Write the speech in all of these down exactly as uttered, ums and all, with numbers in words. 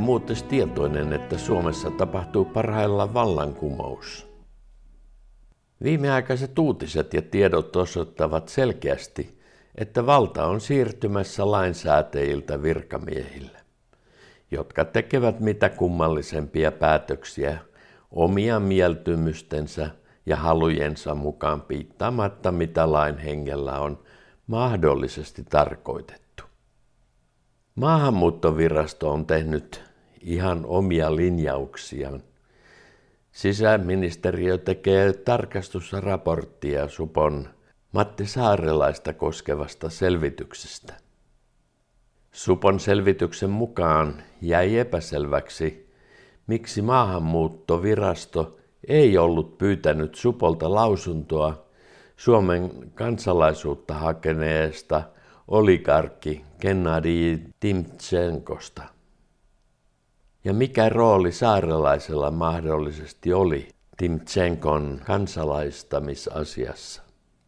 muutes tietoinen, että Suomessa tapahtuu parhaillaan vallankumous. Viimeaikaiset uutiset ja tiedot osoittavat selkeästi, että valta on siirtymässä lainsäätäjiltä virkamiehille, jotka tekevät mitä kummallisempia päätöksiä omia mieltymystensä ja halujensa mukaan piittaamatta, mitä lain hengellä on mahdollisesti tarkoitettu. Maahanmuuttovirasto on tehnyt ihan omia linjauksiaan. Sisäministeriö tekee tarkastusraporttia Supon Matti Saarelaista koskevasta selvityksestä. Supon selvityksen mukaan jäi epäselväksi, miksi maahanmuuttovirasto ei ollut pyytänyt Supolta lausuntoa Suomen kansalaisuutta hakeneesta oligarkki Gennadij Timtšenkosta. Ja mikä rooli saarelaisella mahdollisesti oli Timtšenkon kansalaistamisasiassa?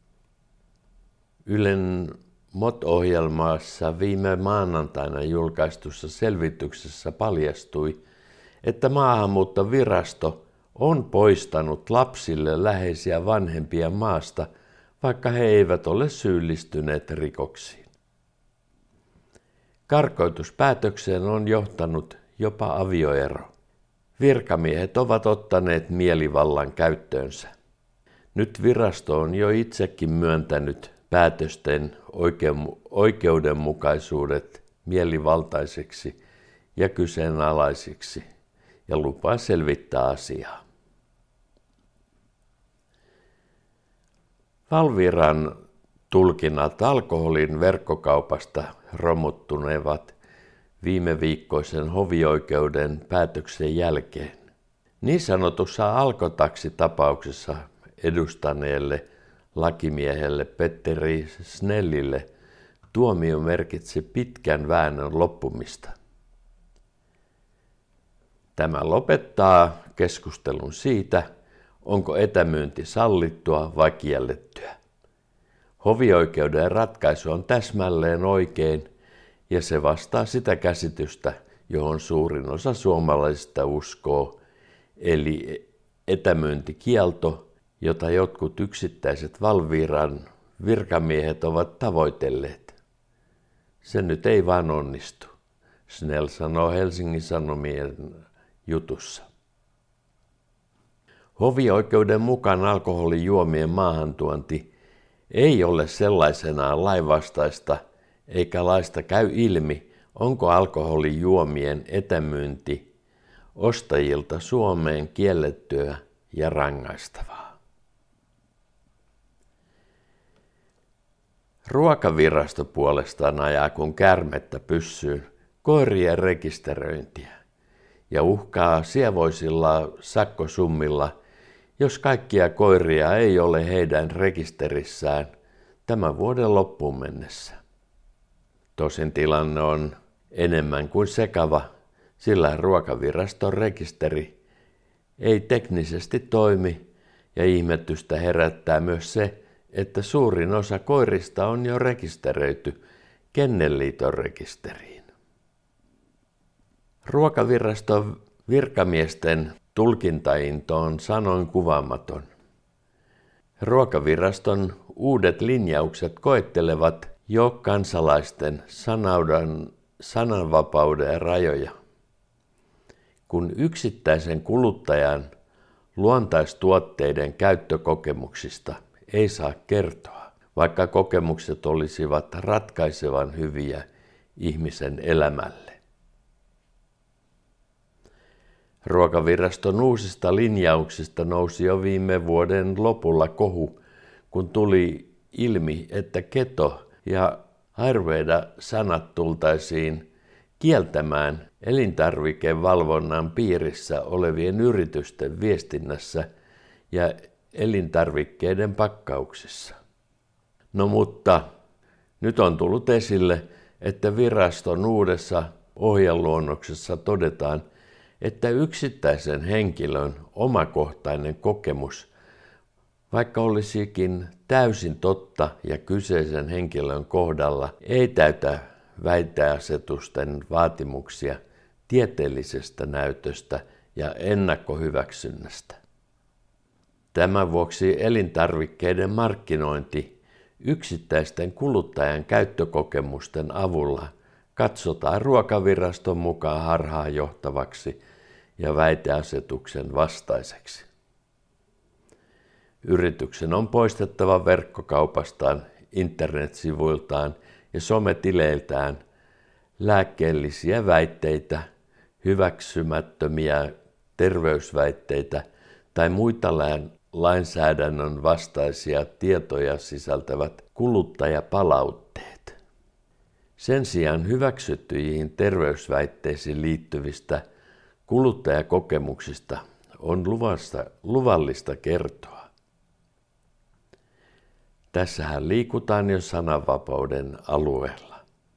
Ylen M O T-ohjelmassa viime maanantaina julkaistussa selvityksessä paljastui, että maahanmuuttovirasto on poistanut lapsille läheisiä vanhempia maasta, vaikka he eivät ole syyllistyneet rikoksiin. Karkoituspäätökseen on johtanut jopa avioero. Virkamiehet ovat ottaneet mielivallan käyttöönsä. Nyt virasto on jo itsekin myöntänyt päätösten oikeudenmukaisuudet mielivaltaisiksi ja kyseenalaisiksi ja lupaa selvittää asiaa. Valviran tulkinnat alkoholin verkkokaupasta romuttunevat viime viikkoisen hovioikeuden päätöksen jälkeen. Niin sanotussa alkotaksitapauksessa edustaneelle lakimiehelle Petteri Snellille tuomio merkitsi pitkän väännön loppumista. Tämä lopettaa keskustelun siitä, onko etämyynti sallittua vai kiellettyä. Hovioikeuden ratkaisu on täsmälleen oikein ja se vastaa sitä käsitystä, johon suurin osa suomalaisista uskoo, eli etämyyntikielto, jota jotkut yksittäiset Valviran virkamiehet ovat tavoitelleet. Se nyt ei vaan onnistu, Snell sanoo Helsingin Sanomien jutussa. Hovioikeuden mukaan alkoholijuomien maahantuonti ei ole sellaisenaan lainvastaista, eikä laista käy ilmi, onko alkoholijuomien etämyynti ostajilta Suomeen kiellettyä ja rangaistavaa. Ruokavirasto puolestaan ajaa kuin käärmettä pyssyyn koirien rekisteröintiä ja uhkaa sievoisilla sakkosummilla, jos kaikkia koiria ei ole heidän rekisterissään tämän vuoden loppuun mennessä. Tosin tilanne on enemmän kuin sekava, sillä Ruokaviraston rekisteri ei teknisesti toimi ja ihmetystä herättää myös se, että suurin osa koirista on jo rekisteröity Kennelliiton rekisteriin. Ruokaviraston virkamiesten tulkintainto on sanoin kuvaamaton. Ruokaviraston uudet linjaukset koettelevat jo kansalaisten sanaudan, sananvapauden rajoja. Kun yksittäisen kuluttajan luontaistuotteiden käyttökokemuksista ei saa kertoa, vaikka kokemukset olisivat ratkaisevan hyviä ihmisen elämälle. Ruokaviraston uusista linjauksista nousi jo viime vuoden lopulla kohu, kun tuli ilmi, että keto ja ayurveda-sanat tultaisiin kieltämään elintarvikevalvonnan piirissä olevien yritysten viestinnässä ja elintarvikkeiden pakkauksissa. No mutta nyt on tullut esille, että viraston uudessa ohjeluonnoksessa todetaan, että yksittäisen henkilön omakohtainen kokemus, vaikka olisikin täysin totta ja kyseisen henkilön kohdalla ei täytä väiteasetusten vaatimuksia tieteellisestä näytöstä ja ennakkohyväksynnästä. Tämän vuoksi elintarvikkeiden markkinointi yksittäisten kuluttajan käyttökokemusten avulla katsotaan Ruokaviraston mukaan harhaanjohtavaksi ja väiteasetuksen vastaiseksi. Yrityksen on poistettava verkkokaupastaan, internetsivuiltaan ja sometileiltään lääkkeellisiä väitteitä, hyväksymättömiä terveysväitteitä tai muita lainsäädännön vastaisia tietoja sisältävät kuluttajapalautteet. Sen sijaan hyväksyttyihin terveysväitteisiin liittyvistä kuluttajakokemuksista on luvassa, luvallista kertoa. Tässähän liikutaan jo sananvapauden alueella.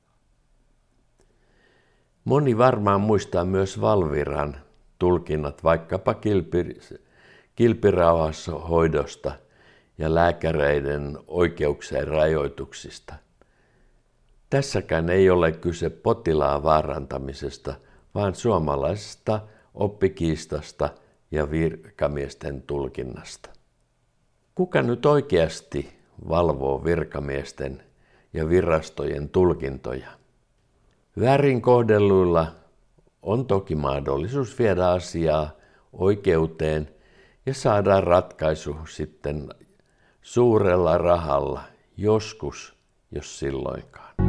Moni varmaan muistaa myös Valviran tulkinnat vaikkapa kilpi, kilpirauhashoidosta ja lääkäreiden oikeuksien rajoituksista. Tässäkään ei ole kyse potilaan vaarantamisesta, vaan suomalaisesta oppikiistasta ja virkamiesten tulkinnasta. Kuka nyt oikeasti valvoo virkamiesten ja virastojen tulkintoja? Väärin kohdelluilla on toki mahdollisuus viedä asiaa oikeuteen ja saada ratkaisu sitten suurella rahalla, joskus, jos silloinkaan.